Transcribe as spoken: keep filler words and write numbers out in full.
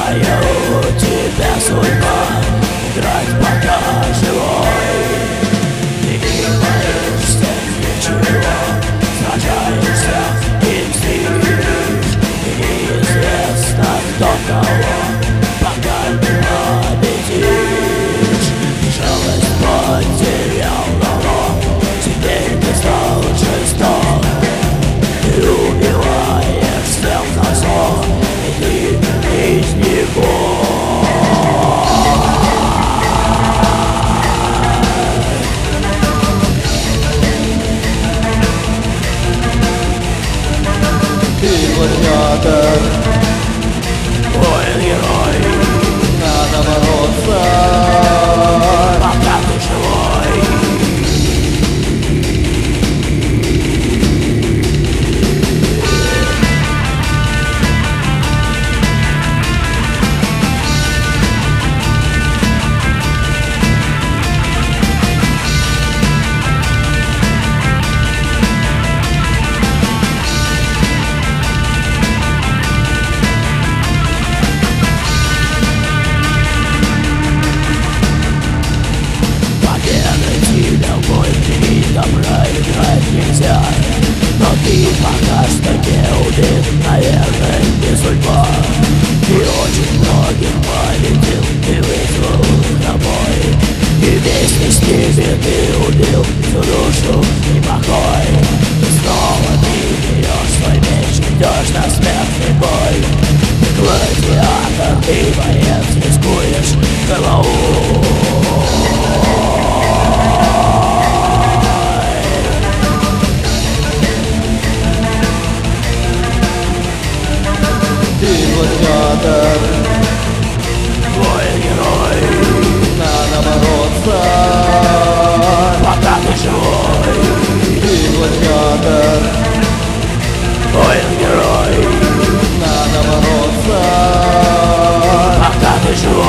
Какая у тебя судьба? Играть пока живой. Ты не боишься ничего, сражаешься и мстишь. И неизвестно, кто кого, пока не победишь. Жалость потерял налог, теперь ты стал жесток. Ты убиваешь всех на зло, и ты из него. Ты гладиатор, Воин-герой, надо бороться, пока ты живой. Добра играть нельзя, но ты пока что не убит, наверное, не судьба. Ты очень многих победил, ты вызвал на бой, и вместе с ними ты убил всю душу и покой. И снова ты берешь свой меч, идешь на смертный бой. Ты гладиатор, ты боец, рискуешь голову. ты гладиатор, Воин-герой, надо бороться, пока ты живой. ты гладиатор, Воин-герой, надо бороться, пока ты живой.